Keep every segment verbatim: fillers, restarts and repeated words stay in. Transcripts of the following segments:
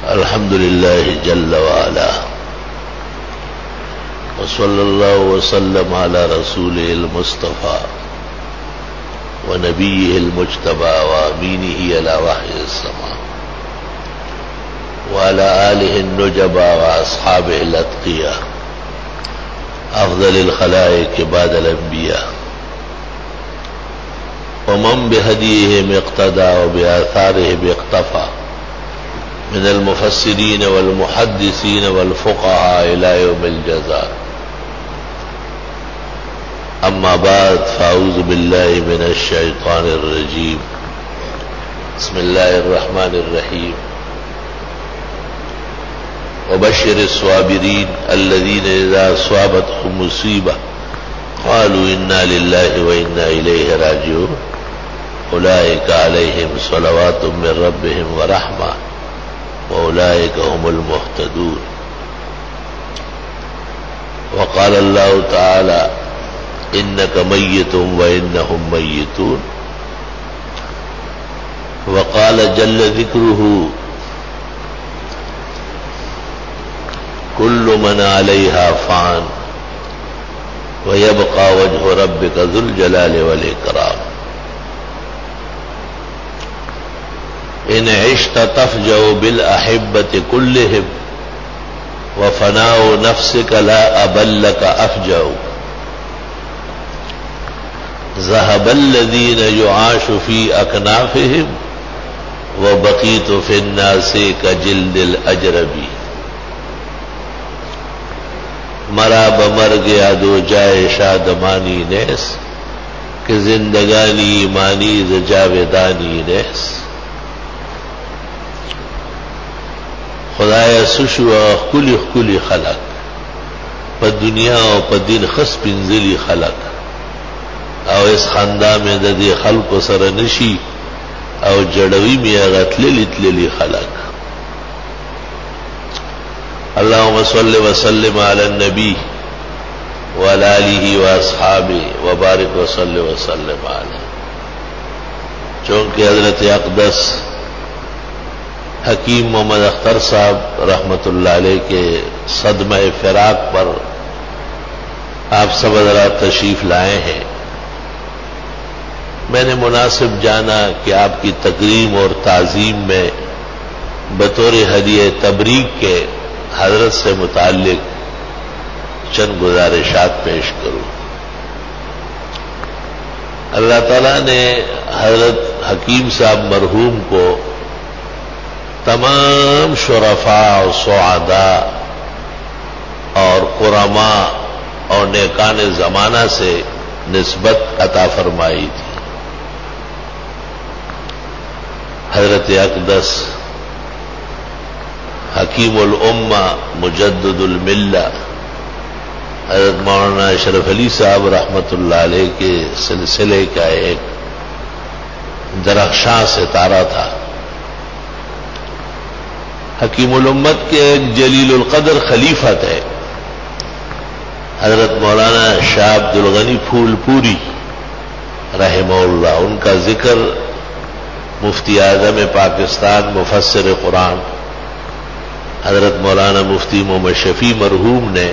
الحمد لله جل وعلا، وصلى الله وسلم على رسوله المصطفى ونبيه المجتبى وامينه على وحي السماء وعلى آله النجبى وأصحابه الأتقياء أفضل الخلائق بعد الأنبياء، ومن بهديهم اقتدى وبآثارهم اقتفى من المفسرين والمحدثين والفقهاء إلى يوم الجزاء. أما بعد، فأعوذ بالله من الشيطان الرجيم. بسم الله الرحمن الرحيم. وبشر الصابرين الذين إذا أصابتهم مصيبة قالوا إنا لله وإنا إليه راجعون أولئك عليهم صلوات من ربهم ورحمة وأولئك هم المهتدون. وقال الله تعالى إنك ميت وإنهم ميتون. وقال جل ذكره كل من عليها فان ويبقى وجه ربك ذو الجلال والإكرام. إن عشت تفجأ بالأحبة كلهم وفناء نفسك لا أبلك أفجأ. ذهب الذين يعاش في أكنافهم وبقيت في الناس كجلد الأجربي. مرا بمر گیا دو جائے شادمانی نیس کہ زندگانی ایمانی ز جاویدانی نیس. خدایا سشو خلی خلی خلق پا دنیا او پا دین خس پنزلی خلق او اس خندا میں ددی خلق سر نشی او جڑوی میں اغتللی تللی خلق. اللهم صل وسلم على النبي وعلى آله واصحابه وبارك وصل وسلم عليه. چونکہ حضرت اقدس حکیم محمد اختر صاحب رحمت اللہ علیہ کے صدمہ فراق پر آپ سب حضرات تشریف لائے ہیں، میں نے مناسب جانا کہ آپ کی تکریم اور تعظیم میں بطور ہدیہ تبریک کے حضرت سے متعلق چند گزارشات پیش کروں. اللہ تعالیٰ نے حضرت حکیم صاحب مرحوم کو تمام شرفاء اور سعداء اور کرماء اور نیکان زمانہ سے نسبت عطا فرمائی تھی. حضرت اقدس حکیم الامہ مجدد الملہ حضرت مولانا اشرف علی صاحب رحمت اللہ علیہ کے سلسلے کا ایک درخشاں ستارہ تھا. حکیم الامت کے ایک جلیل القدر خلیفہ تھے حضرت مولانا شاہ عبد الغنی پھول پوری رحمہ اللہ. ان کا ذکر مفتی اعظم پاکستان مفسر قرآن حضرت مولانا مفتی محمد شفیع مرحوم نے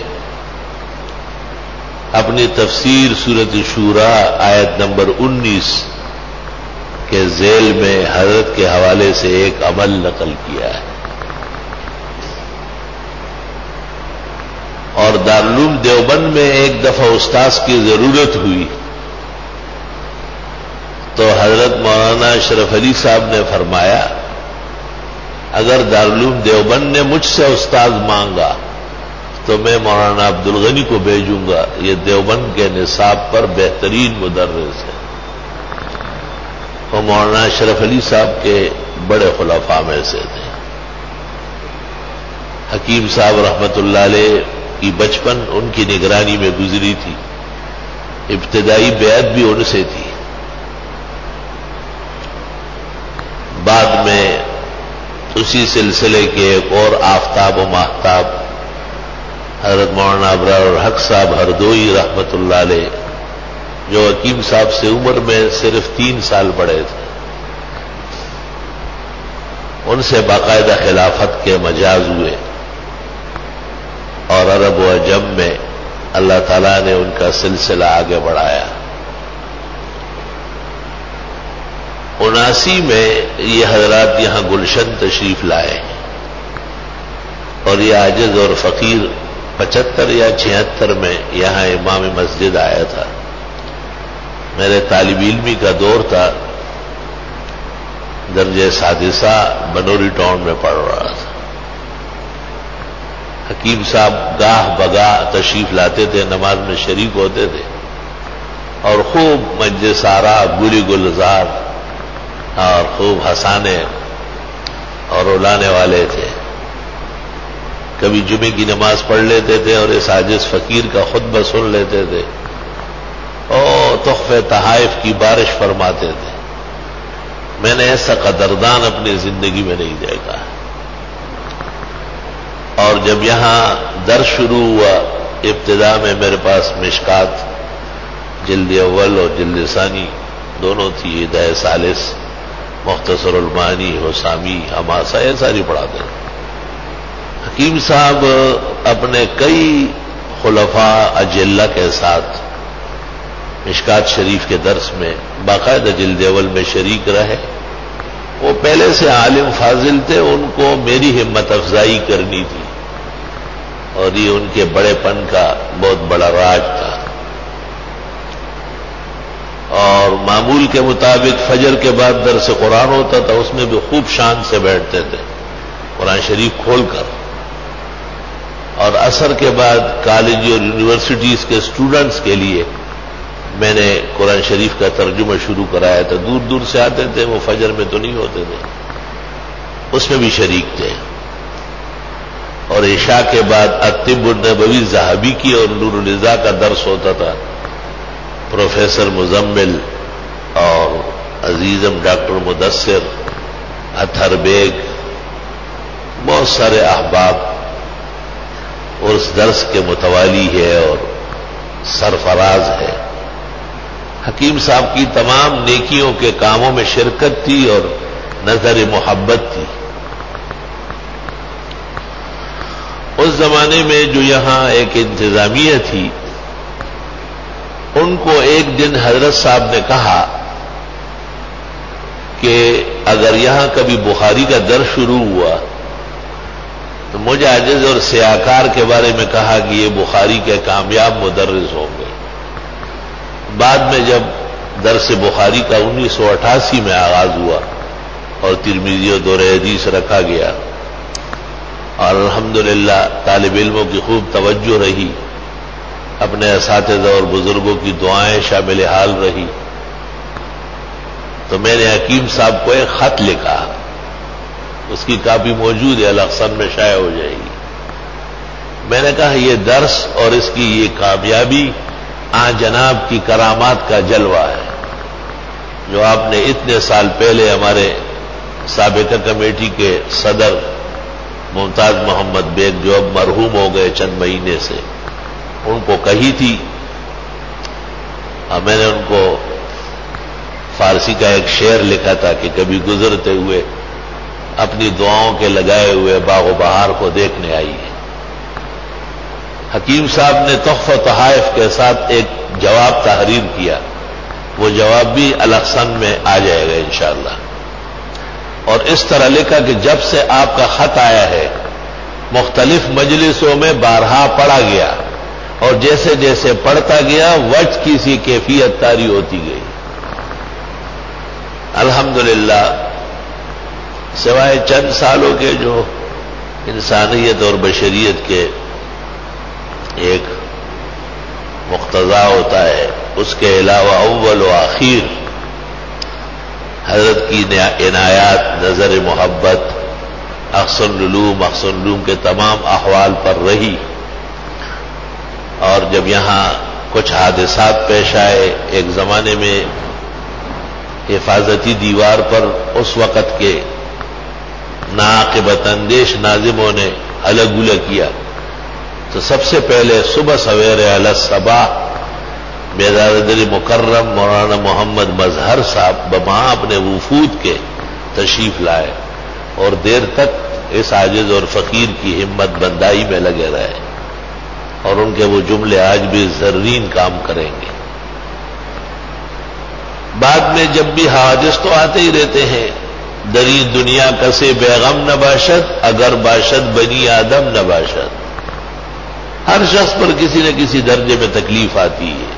اپنی تفسیر سورۃ شورا آیت نمبر انیس کے ذیل میں حضرت کے حوالے سے ایک عمل نقل کیا ہے. اور دارالعلوم دیوبند میں ایک دفعہ استاذ کی ضرورت ہوئی تو حضرت مولانا اشرف علی صاحب نے فرمایا اگر دارالعلوم دیوبند نے مجھ سے استاد مانگا تو میں مولانا عبد الغنی کو بھیجوں گا، یہ دیوبند کے نصاب پر بہترین مدرس ہے. وہ مولانا اشرف علی صاحب کے بڑے خلفاء میں سے تھے. حکیم صاحب رحمت اللہ علیہ کی بچپن ان کی نگرانی میں گزری تھی. ابتدائی بیعت بھی ان سے تھی. بعد میں اسی سلسلے کے ایک اور آفتاب و ماہتاب حضرت مولانا ابرار الحق صاحب ہردوئی رحمت اللہ علیہ جو حکیم صاحب سے عمر میں صرف تین سال بڑے تھے، ان سے باقاعدہ خلافت کے مجاز ہوئے اور عرب و عجم میں اللہ تعالیٰ نے ان کا سلسلہ آگے بڑھایا. اناسی میں یہ حضرات یہاں گلشن تشریف لائے اور یہ عاجز اور فقیر پچہتر یا چھہتر میں یہاں امام مسجد آیا تھا. میرے طالب علمی کا دور تھا، درجہ سادسہ بنوری ٹاؤن میں پڑھ رہا تھا. حکیم صاحب گاہ بگاہ تشریف لاتے تھے، نماز میں شریک ہوتے تھے اور خوب مجلس آرا گلی گلزار اور خوب ہنسانے اور رلانے والے تھے. کبھی جمعے کی نماز پڑھ لیتے تھے اور اس عاجز فقیر کا خطبہ سن لیتے تھے اور تحفے تحائف کی بارش فرماتے تھے. میں نے ایسا قدردان اپنی زندگی میں نہیں دیکھا. اور جب یہاں درس شروع ہوا، ابتدا میں میرے پاس مشکات جلد اول اور جلد ثانی دونوں تھی، ہدایہ ثالث، مختصر المعانی، حسامی، حماسہ، یہ ساری پڑھاتے ہیں. حکیم صاحب اپنے کئی خلفاء اجلہ کے ساتھ مشکات شریف کے درس میں باقاعدہ جلد اول میں شریک رہے. وہ پہلے سے عالم فاضل تھے، ان کو میری ہمت افزائی کرنی تھی اور یہ ان کے بڑے پن کا بہت بڑا راج تھا. اور معمول کے مطابق فجر کے بعد درس قرآن ہوتا تھا، اس میں بھی خوب شان سے بیٹھتے تھے قرآن شریف کھول کر. اور عصر کے بعد کالج اور یونیورسٹیز کے اسٹوڈنٹس کے لیے میں نے قرآن شریف کا ترجمہ شروع کرایا تھا. دور دور سے آتے تھے، وہ فجر میں تو نہیں ہوتے تھے، اس میں بھی شریک تھے. اور عشاء کے بعد الطب النبوی ذہبی کی اور نور الرضا کا درس ہوتا تھا. پروفیسر مزمل اور عزیزم ڈاکٹر مدثر، اطہر بیگ، بہت سارے احباب اور اس درس کے متوالی ہے اور سرفراز ہے. حکیم صاحب کی تمام نیکیوں کے کاموں میں شرکت تھی اور نظر محبت تھی. اس زمانے میں جو یہاں ایک انتظامیہ تھی، ان کو ایک دن حضرت صاحب نے کہا کہ اگر یہاں کبھی بخاری کا درس شروع ہوا تو مجھے عاجز اور سیاکار کے بارے میں کہا کہ یہ بخاری کے کامیاب مدرس ہوں گے. بعد میں جب درس بخاری کا انیس سو اٹھاسی میں آغاز ہوا اور ترمذی و دور حدیث رکھا گیا اور الحمدللہ طالب علموں کی خوب توجہ رہی، اپنے اساتذہ اور بزرگوں کی دعائیں شامل حال رہی، تو میں نے حکیم صاحب کو ایک خط لکھا. اس کی کاپی موجود ہے، الاقسام میں شائع ہو جائے گی. میں نے کہا یہ درس اور اس کی یہ کامیابی آن جناب کی کرامات کا جلوہ ہے، جو آپ نے اتنے سال پہلے ہمارے سابقہ کمیٹی کے صدر ممتاز محمد بیگ، جو اب مرحوم ہو گئے چند مہینے سے، ان کو کہی تھی. اور میں نے ان کو فارسی کا ایک شعر لکھا تھا کہ کبھی گزرتے ہوئے اپنی دعاؤں کے لگائے ہوئے باغ و بہار کو دیکھنے آئی ہے. حکیم صاحب نے تحفہ تحائف کے ساتھ ایک جواب تحریر کیا، وہ جواب بھی الاقسام میں آ جائے گا انشاءاللہ. اور اس طرح لکھا کہ جب سے آپ کا خط آیا ہے مختلف مجلسوں میں بارہا پڑھا گیا اور جیسے جیسے پڑھتا گیا وجہ کی سی کیفیت طاری ہوتی گئی. الحمدللہ سوائے چند سالوں کے جو انسانیت اور بشریت کے ایک مقتضا ہوتا ہے، اس کے علاوہ اول و آخر حضرت کی عنایات، نظر محبت، احسن العلوم احسن العلوم کے تمام احوال پر رہی. اور جب یہاں کچھ حادثات پیش آئے، ایک زمانے میں حفاظتی دیوار پر اس وقت کے ناعاقبت اندیش ناظموں نے الگ الگ کیا، تو سب سے پہلے صبح سویرے علی الصباح بیدار دل مکرم مولانا محمد مظہر صاحب بما اپنے وفود کے تشریف لائے اور دیر تک اس عاجز اور فقیر کی ہمت بندائی میں لگے رہے، اور ان کے وہ جملے آج بھی زرین کام کریں گے۔ بعد میں جب بھی حوادث تو آتے ہی رہتے ہیں، دری دنیا کسے بیغم نہ باشد، اگر باشد بنی آدم نہ باشد۔ ہر شخص پر کسی نہ کسی درجے میں تکلیف آتی ہے۔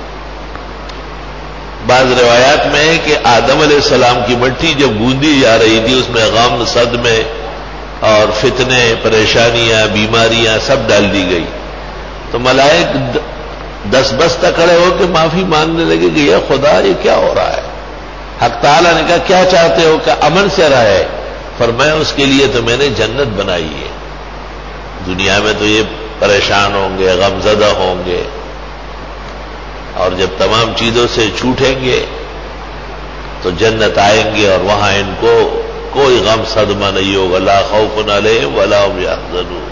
بعض روایات میں ہے کہ آدم علیہ السلام کی مٹی جب گوندی جا رہی تھی، اس میں غم، صدمے اور فتنے، پریشانیاں، بیماریاں سب ڈال دی گئی، تو ملائک دس بستہ کھڑے ہو کے معافی مانگنے لگے کہ یا خدا یہ کیا ہو رہا ہے؟ حق تعالیٰ نے کہا کیا چاہتے ہو کہ امن سے رہے؟ فرمایا اس کے لیے تو میں نے جنت بنائی ہے، دنیا میں تو یہ پریشان ہوں گے، غم زدہ ہوں گے، اور جب تمام چیزوں سے چھوٹیں گے تو جنت آئیں گے، اور وہاں ان کو کوئی غم صدمہ نہیں ہوگا، لا خوف علیہم ولا هم یحزنون۔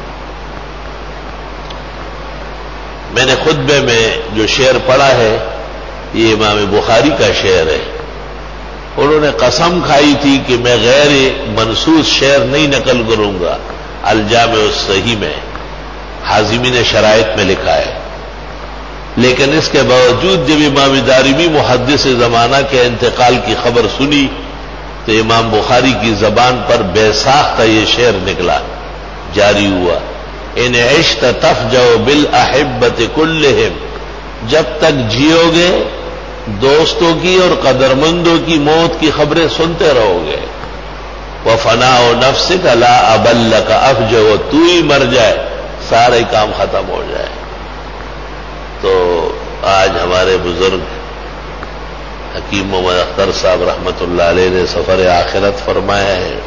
میں نے خطبے میں جو شعر پڑھا ہے یہ امام بخاری کا شعر ہے، انہوں نے قسم کھائی تھی کہ میں غیر منصوص شعر نہیں نقل کروں گا، الجامع الصحیح میں حازمی نے شرائط میں لکھا ہے، لیکن اس کے باوجود جب امام دارمی محدث زمانہ کے انتقال کی خبر سنی تو امام بخاری کی زبان پر بے ساختہ یہ شعر نکلا، جاری ہوا، ان عشت تفجع بالاحبۃ کلہم، جب تک جیو گے دوستوں کی اور قدرمندوں کی موت کی خبریں سنتے رہو گے، وفناء نفسک لا ابلک افجع، تو ہی مر جائے سارے کام ختم ہو جائے۔ تو آج ہمارے بزرگ حکیم محمد اختر صاحب رحمت اللہ علیہ نے سفر آخرت فرمایا ہے،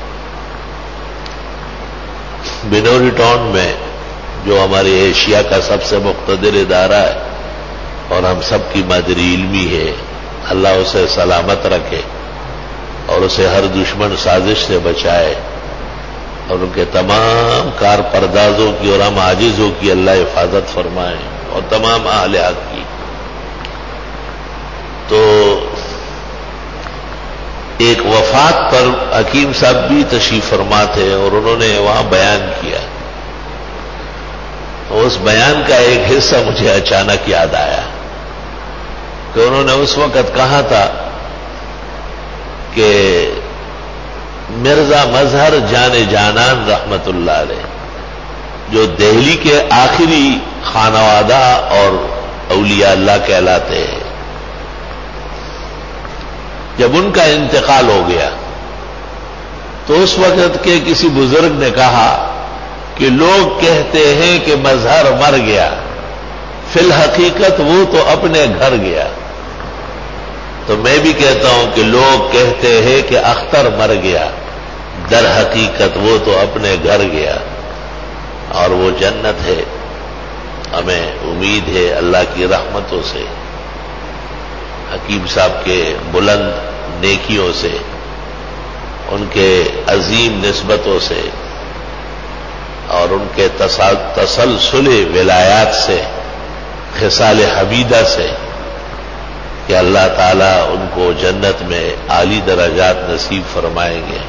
بنوری ٹاؤن میں جو ہماری ایشیا کا سب سے مقتدر ادارہ ہے اور ہم سب کی مادری علمی ہے، اللہ اسے سلامت رکھے اور اسے ہر دشمن سازش سے بچائے، اور ان کے تمام کار پردازوں کی اور ہم عاجزوں کی اللہ حفاظت فرمائے، اور تمام اہل حق کی۔ تو ایک وفات پر حکیم صاحب بھی تشریف فرما تھے اور انہوں نے وہاں بیان کیا، اس بیان کا ایک حصہ مجھے اچانک یاد آیا کہ انہوں نے اس وقت کہا تھا کہ مرزا مظہر جان جانان رحمت اللہ علیہ جو دہلی کے آخری خانوادہ اور اولیاء اللہ کہلاتے ہیں، جب ان کا انتقال ہو گیا تو اس وقت کے کسی بزرگ نے کہا کہ لوگ کہتے ہیں کہ مظہر مر گیا، فی الحقیقت وہ تو اپنے گھر گیا۔ تو میں بھی کہتا ہوں کہ لوگ کہتے ہیں کہ اختر مر گیا، در حقیقت وہ تو اپنے گھر گیا، اور وہ جنت ہے۔ ہمیں امید ہے اللہ کی رحمتوں سے، حکیم صاحب کے بلند نیکیوں سے، ان کے عظیم نسبتوں سے اور ان کے تسلسل ولایات سے، خصال حمیدہ سے، کہ اللہ تعالیٰ ان کو جنت میں اعلی درجات نصیب فرمائیں گے،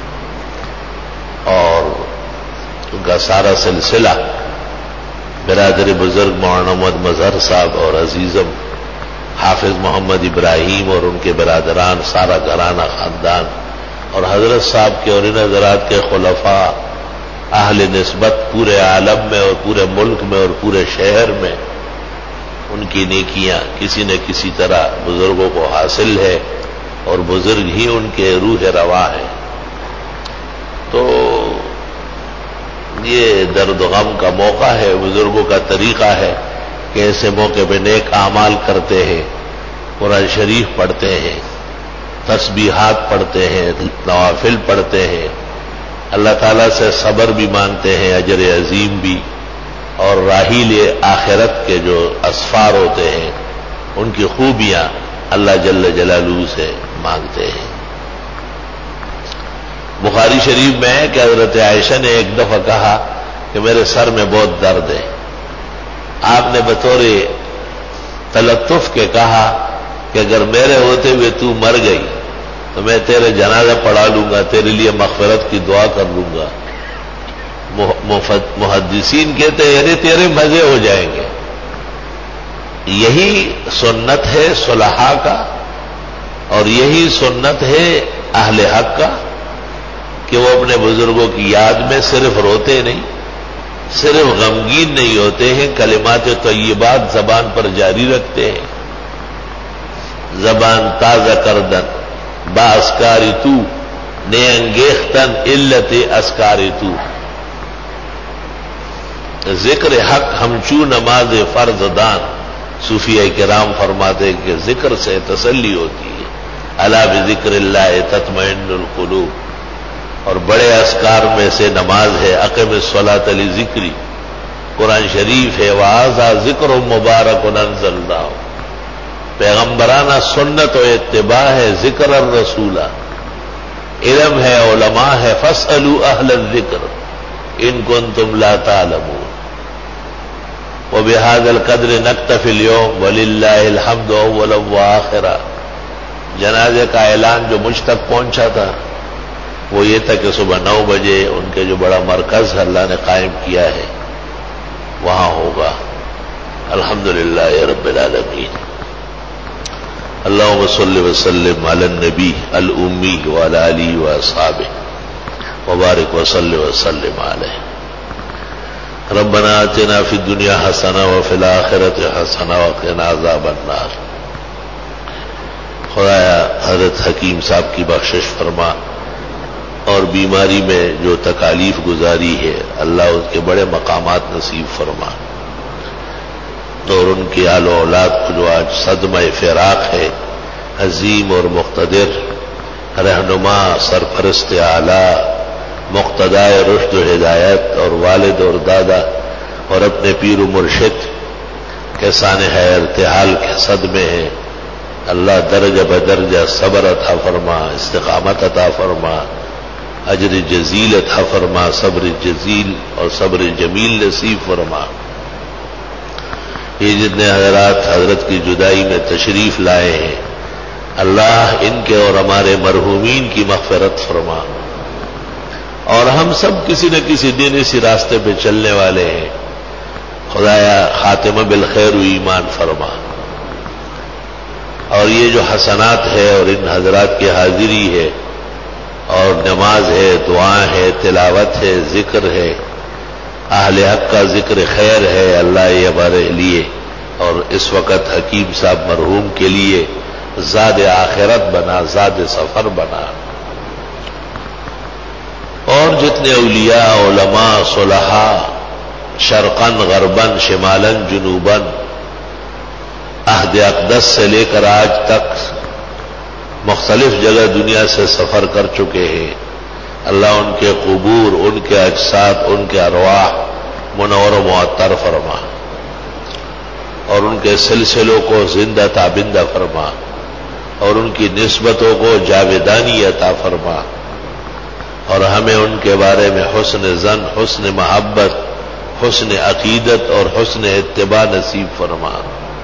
اور ان کا سارا سلسلہ برادر بزرگ مولانا محمد مظہر صاحب اور عزیزم حافظ محمد ابراہیم اور ان کے برادران، سارا گھرانہ خاندان، اور حضرت صاحب کے اور ان حضرات کے خلفاء، اہل نسبت پورے عالم میں اور پورے ملک میں اور پورے شہر میں، ان کی نیکیاں کسی نہ کسی طرح بزرگوں کو حاصل ہے، اور بزرگ ہی ان کے روح رواں ہیں۔ تو یہ درد و غم کا موقع ہے، بزرگوں کا طریقہ ہے کہ ایسے موقع پہ نیک اعمال کرتے ہیں، قرآن شریف پڑھتے ہیں، تسبیحات پڑھتے ہیں، نوافل پڑھتے ہیں، اللہ تعالیٰ سے صبر بھی مانگتے ہیں، اجر عظیم بھی، اور راحیل آخرت کے جو اسفار ہوتے ہیں ان کی خوبیاں اللہ جل جلالہ سے مانگتے ہیں۔ بخاری شریف میں ہے کہ حضرت عائشہ نے ایک دفعہ کہا کہ میرے سر میں بہت درد ہے، آپ نے بطور تلطف کے کہا کہ اگر میرے ہوتے ہوئے تو مر گئی تو میں تیرے جنازہ پڑھا لوں گا، تیرے لیے مغفرت کی دعا کر لوں گا۔ محدثین کہتے ہیں یعنی تیرے مزے ہو جائیں گے۔ یہی سنت ہے صلحاء کا، اور یہی سنت ہے اہل حق کا کہ وہ اپنے بزرگوں کی یاد میں صرف روتے نہیں، صرف غمگین نہیں ہوتے ہیں، کلمات طیبات زبان پر جاری رکھتے ہیں۔ زبان تازہ کردن با اسکاری تو، نے انگیختن علت اسکاری تو۔ ذکر حق ہمچو نماز فرض دان، صوفیہ کرام فرماتے کہ ذکر سے تسلی ہوتی ہے۔ الا بذکر اللہ تطمئن القلوب۔ اور بڑے اذکار میں سے نماز ہے، اقم الصلاۃ لذکری، قرآن شریف ہے، وہذا ذکر مبارک انزلناہ، پیغمبرانہ سنت و اتباع ہے، ذکر الرسول، علم ہے، علماء ہے، فاسألوا اہل الذکر ان کنتم لا تعلمون۔ وبهذا القدر نکتفی اليوم وللہ الحمد اولا وآخرا۔ جنازے کا اعلان جو مجھ تک پہنچا تھا وہ یہ تھا کہ صبح نو بجے ان کے جو بڑا مرکز اللہ نے قائم کیا ہے وہاں ہوگا۔ الحمدللہ رب العالمین۔ اللہم صل وسلم علی النبی الامی وعلی آلہ واصحابہ وبارک وصل وسلم علیہ۔ ربنا آتنا فی الدنیا حسنہ وفی الآخرۃ حسنہ وقنا عذاب النار۔ خدایا حضرت حکیم صاحب کی بخشش فرما، اور بیماری میں جو تکالیف گزاری ہے اللہ اس کے بڑے مقامات نصیب فرما، اور ان کی آل و اولاد کو جو آج صدمہ فراق ہے، عظیم اور مقتدر رہنما سرپرست اعلی مقتدائے رشد و ہدایت اور والد اور دادا اور اپنے پیر و مرشد کے سانحہ ارتحال کے صدمے ہیں، اللہ درجہ بدرجہ صبر عطا فرما، استقامت عطا فرما، اجر جزیل عطا فرما، صبر جزیل اور صبر جمیل نصیب فرما۔ یہ جتنے حضرات حضرت کی جدائی میں تشریف لائے ہیں اللہ ان کے اور ہمارے مرحومین کی مغفرت فرما، اور ہم سب کسی نہ کسی دن اسی راستے پہ چلنے والے ہیں، خدایا خاتمہ بالخیر و ایمان فرما۔ اور یہ جو حسنات ہے اور ان حضرات کی حاضری ہے اور نماز ہے، دعائیں ہے، تلاوت ہے، ذکر ہے، اہل حق کا ذکر خیر ہے، اللہ یہ ہمارے لیے اور اس وقت حکیم صاحب مرحوم کے لیے زاد آخرت بنا، زاد سفر بنا۔ اور جتنے اولیاء، علماء، صلحاء شرقاً غرباً شمالاً جنوباً عہد اقدس سے لے کر آج تک مختلف جگہ دنیا سے سفر کر چکے ہیں، اللہ ان کے قبور، ان کے اجساد، ان کے ارواح منور و معطر فرما، اور ان کے سلسلوں کو زندہ تابندہ فرما، اور ان کی نسبتوں کو جاویدانی عطا فرما، اور ہمیں ان کے بارے میں حسن ظن، حسن محبت، حسن عقیدت اور حسن اتباع نصیب فرما۔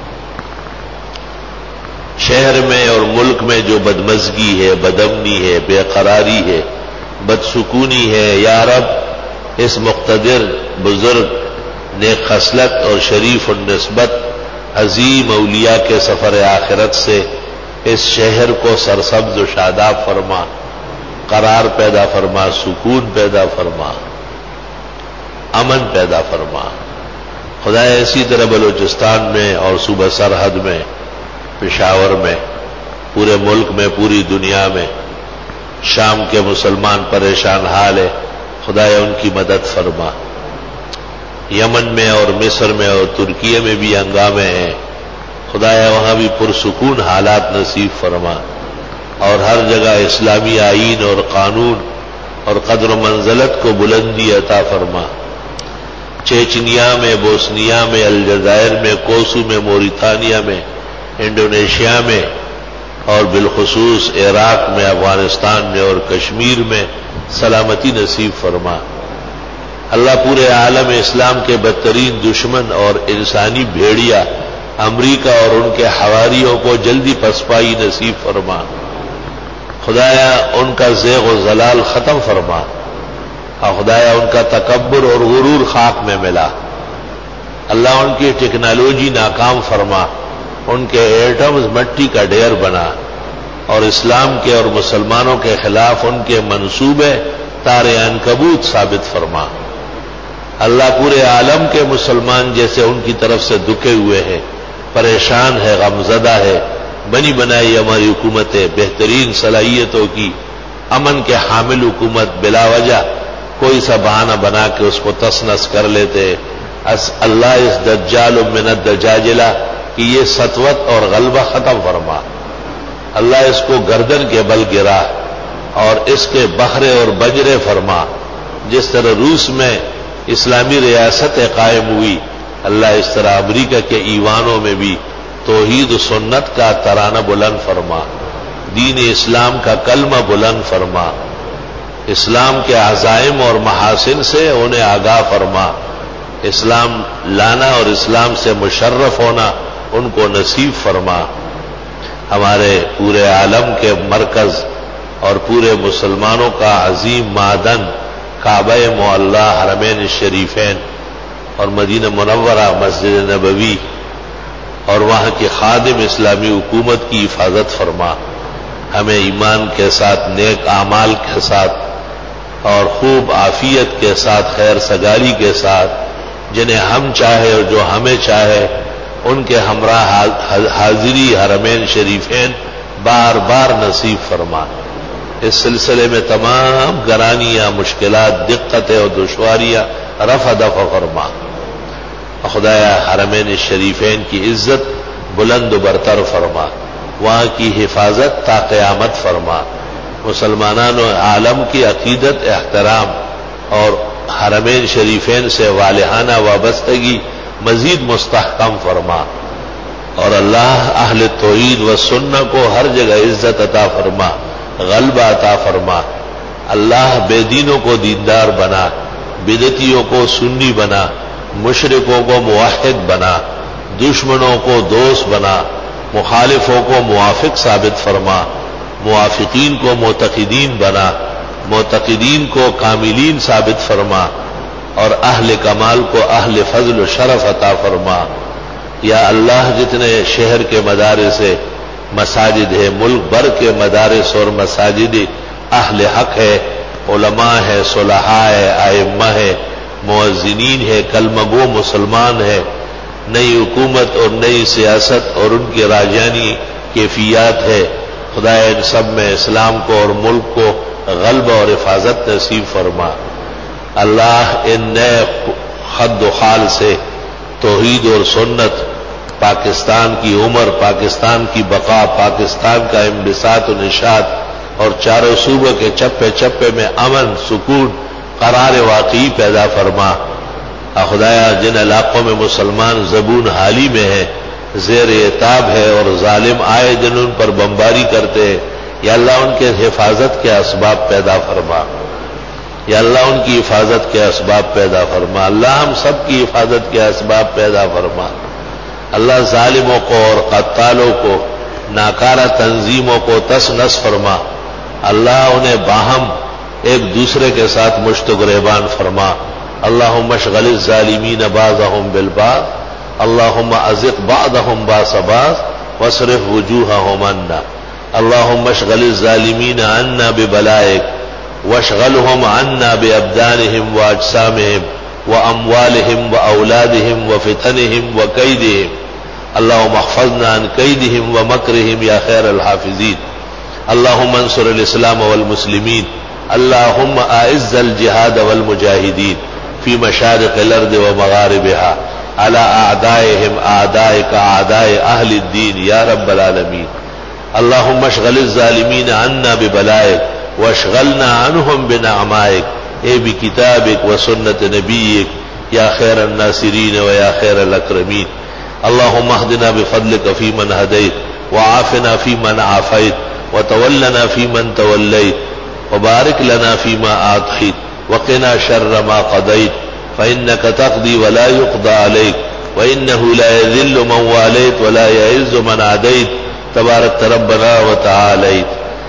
شہر میں اور ملک میں جو بدمزگی ہے، بدامنی ہے، بے قراری ہے، بدسکونی ہے، یا رب اس مقتدر بزرگ نیک خصلت اور شریف النسبت عظیم اولیاء کے سفر آخرت سے اس شہر کو سرسبز و شاداب فرما، قرار پیدا فرما، سکون پیدا فرما، امن پیدا فرما۔ خدا اسی طرح بلوچستان میں اور صوبہ سرحد میں، پشاور میں، پورے ملک میں، پوری دنیا میں شام کے مسلمان پریشان حال ہے، خدا ان کی مدد فرما۔ یمن میں اور مصر میں اور ترکیے میں بھی ہنگامے ہیں، خدایا وہاں بھی پرسکون حالات نصیب فرما، اور ہر جگہ اسلامی آئین اور قانون اور قدر و منزلت کو بلندی عطا فرما۔ چیچنیا میں، بوسنیا میں، الجزائر میں، کوسو میں، موریتانیا میں، انڈونیشیا میں، اور بالخصوص عراق میں، افغانستان میں اور کشمیر میں سلامتی نصیب فرما۔ اللہ پورے عالم اسلام کے بدترین دشمن اور انسانی بھیڑیا امریکہ اور ان کے حواریوں کو جلدی پسپائی نصیب فرما۔ خدایا ان کا زیغ و زلال ختم فرما، اور خدایا ان کا تکبر اور غرور خاک میں ملا، اللہ ان کی ٹیکنالوجی ناکام فرما، ان کے ایٹمز مٹی کا ڈھیر بنا، اور اسلام کے اور مسلمانوں کے خلاف ان کے منصوبے تارے عنکبوت ثابت فرما۔ اللہ پورے عالم کے مسلمان جیسے ان کی طرف سے دکے ہوئے ہیں، پریشان ہے، غمزدہ ہے، بنی بنائی ہماری حکومتیں بہترین صلاحیتوں کی امن کے حامل حکومت بلا وجہ کوئی سا بہانہ بنا کے اس کو تس نس کر لیتے، اس اللہ اس دجال من الدجاجلہ کہ یہ سطوت اور غلبہ ختم فرما، اللہ اس کو گردن کے بل گرا اور اس کے بخرے اور بجرے فرما، جس طرح روس میں اسلامی ریاستیں قائم ہوئی، اللہ اس طرح امریکہ کے ایوانوں میں بھی توحید و سنت کا ترانہ بلند فرما، دین اسلام کا کلمہ بلند فرما، اسلام کے عزائم اور محاسن سے انہیں آگاہ فرما، اسلام لانا اور اسلام سے مشرف ہونا ان کو نصیب فرما، ہمارے پورے عالم کے مرکز اور پورے مسلمانوں کا عظیم معدن کعبہ معلّہ حرمین الشریفین اور مدینہ منورہ مسجد نبوی اور وہاں کی خادم اسلامی حکومت کی حفاظت فرما، ہمیں ایمان کے ساتھ نیک اعمال کے ساتھ اور خوب عافیت کے ساتھ خیر سگالی کے ساتھ جنہیں ہم چاہے اور جو ہمیں چاہے ان کے ہمراہ حاضری حرمین شریفین بار بار نصیب فرما، اس سلسلے میں تمام گرانیاں، مشکلات، دقتیں اور دشواریاں رفع دفع فرما، خدایا حرمین شریفین کی عزت بلند و برتر فرما، وہاں کی حفاظت تا قیامت فرما، مسلمانان و عالم کی عقیدت، احترام اور حرمین شریفین سے والہانہ وابستگی مزید مستحکم فرما، اور اللہ اہل توحید و سنہ کو ہر جگہ عزت عطا فرما، غلبہ عطا فرما، اللہ بے دینوں کو دیندار بنا، بدعتیوں کو سنی بنا، مشرکوں کو موحد بنا، دشمنوں کو دوست بنا، مخالفوں کو موافق ثابت فرما، موافقین کو معتقدین بنا، معتقدین کو کاملین ثابت فرما، اور اہل کمال کو اہل فضل و شرف عطا فرما۔ یا اللہ جتنے شہر کے مدارس سے مساجد ہے، ملک بھر کے مدارس اور مساجد اہل حق ہے، علماء ہے، صلحاء ہے، ائمہ ہے، مؤذنین ہے، کلمہ گو مسلمان ہے، نئی حکومت اور نئی سیاست اور ان کی راجانی کیفیات ہے، خدا ان سب میں اسلام کو اور ملک کو غلبہ اور حفاظت نصیب فرما۔ اللہ ان نئے خد و خال سے توحید اور سنت، پاکستان کی عمر، پاکستان کی بقا، پاکستان کا انبساط و نشاط اور چاروں صوبوں کے چپے چپے میں امن، سکون، قرار واقعی پیدا فرما۔ خدایا جن علاقوں میں مسلمان زبون حالی میں ہیں، زیر عتاب ہے اور ظالم آئے دن ان پر بمباری کرتے ہیں، یا اللہ ان کے حفاظت کے اسباب پیدا فرما، یا اللہ ان کی حفاظت کے اسباب پیدا فرما، اللہ ہم سب کی حفاظت کے اسباب پیدا فرما، اللہ ظالموں کو اور قتالوں کو، ناکارہ تنظیموں کو تس نس فرما، اللہ انہیں باہم ایک دوسرے کے ساتھ مشت و گریبان فرما، اللہم اشغل الظالمین بعضهم بالبعض، اللہم ازق بعضهم باس باس واصرف وجوہهم عنا، اللہم اشغل الظالمین عنا ببلائک واشغلهم عنا بأبدانهم وأجسامهم وأموالهم وأولادهم وفتنهم وكيدهم، اللهم احفظنا عن كيدهم ومكرهم يا خير الحافظين، اللهم انصر الإسلام والمسلمين، اللهم أعز الجهاد والمجاهدين في مشارق الأرض ومغاربها على أعدائهم أعدائك أعداء أهل الدين يا رب العالمين، اللهم اشغل الظالمين عنا ببلائك واشغلنا عنهم بنعمائك، اے بكتابك وسنة نبيك يا خير الناصرين ويا خير الأكرمين، اللهم اهدنا بفضلك فيمن هديت وعافنا فيمن عافيت وتولنا فيمن توليت وبارك لنا فيما أعطيت وقنا شر ما قضيت، فإنك تقضي ولا يقضى عليك وإنه لا يذل من واليت ولا يعز من عاديت، تبارك ربنا وتعاليت۔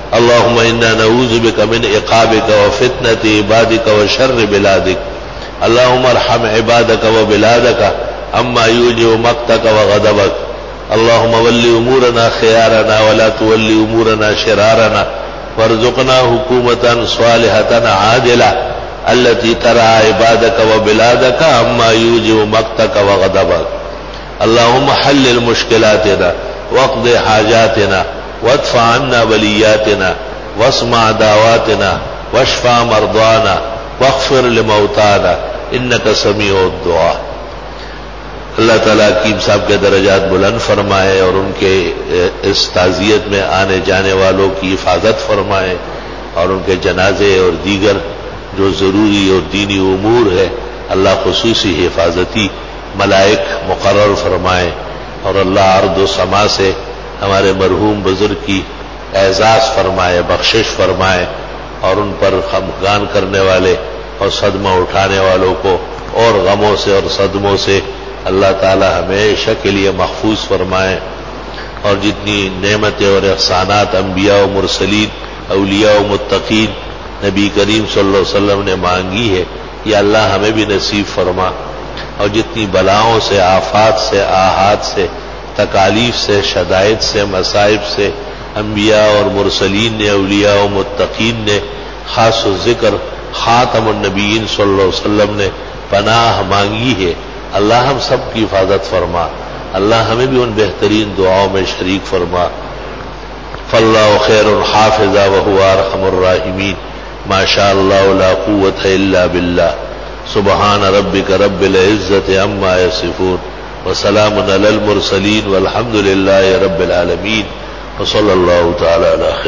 اللهم انا نعوذ بك من عقابك وفتنة عبادك وشر بلادك اللهم ارحم عبادك وبلادك عما يوجب مقتك وغضبك اللهم ول امورنا خيارنا ولا تول امورنا شرارنا وارزقنا حكومة صالحة عادلة التي ترى عبادك وبلادك عما يوجب مقتك وغضبك اللهم حلل مشكلاتنا واقض حاجاتنا وادفع عنا بلياتنا واسمع دعواتنا واشفع مرضانا واغفر لموتانا انك سمیع الدعاء. اللہ تعالیٰ حکیم صاحب کے درجات بلند فرمائے اور ان کے اس تعزیت میں آنے جانے والوں کی حفاظت فرمائے اور ان کے جنازے اور دیگر جو ضروری اور دینی امور ہے اللہ خصوصی حفاظتی ملائک مقرر فرمائے اور اللہ ارض و سما سے ہمارے مرحوم بزرگ کی اعزاز فرمائے بخشش فرمائے اور ان پر خفگان کرنے والے اور صدمہ اٹھانے والوں کو اور غموں سے اور صدموں سے اللہ تعالی ہمیشہ کے لیے محفوظ فرمائے اور جتنی نعمتیں اور احسانات انبیاء و مرسلین اولیاء و متقین نبی کریم صلی اللہ علیہ وسلم نے مانگی ہے یہ اللہ ہمیں بھی نصیب فرما اور جتنی بلاؤں سے آفات سے آحات سے تکالیف سے شدائد سے مصائب سے انبیاء اور مرسلین نے اولیاء و متقین نے خاص و ذکر خاتم النبیین صلی اللہ علیہ وسلم نے پناہ مانگی ہے اللہ ہم سب کی حفاظت فرما اللہ ہمیں بھی ان بہترین دعاؤں میں شریک فرما فاللہ خیر حافظا وهو ارحم الراحمین ما شاء اللہ لا قوت الا باللہ سبحان ربک رب العزت عما یصفون وسلام علی المرسلین والحمد للہ رب العالمین وصلی اللہ تعالی علی خیر